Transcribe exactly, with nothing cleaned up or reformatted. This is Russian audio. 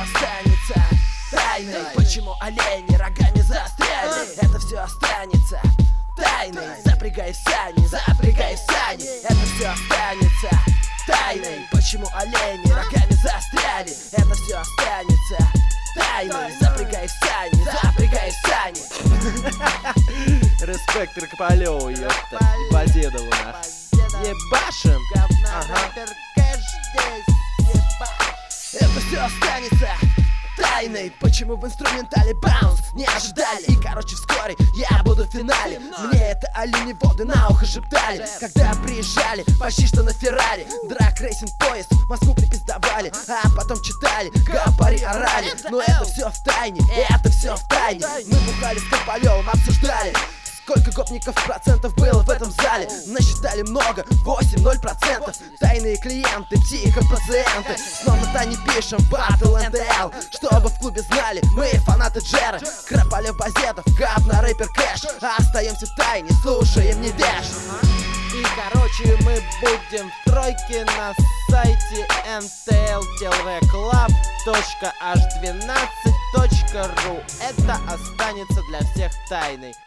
останется тайной. Почему олени рогами застряли? Это все останется тайной. Запрягай в сани, запрягай в сани. Это все останется тайной. Почему олени рогами застряли? Это все останется тайной. Запрягай в сани, запрягай в сани. Респект Рокополеву, ёпта, и Базедову, нах. Ебашим! Ага. Это все останется тайной. Почему в инструментале баунс не ожидали? И короче вскоре я буду в финале. Мне это оленеводы на ухо шептали, когда приезжали почти что на Феррари. Драг рейсинг поезд в Москву припиздавали, а потом читали, гопари орали. Но это все в тайне, это все в тайне. Мы бухали с Кополевым, обсуждали, сколько гопников процентов было в этом зале. Насчитали много, восемь ноль процентов. Тайные клиенты, психопациенты. Снова на тайне пишем батл эн тэ эл, чтобы в клубе знали, мы фанаты Джера. Крополев, Базедов, говно, рэпер Кэш. Остаемся в тайне, слушаем не веш. И короче мы будем в тройке на сайте эн тэ эл тэ вэ клаб точка аш двенадцать точка ру. Это останется для всех тайной.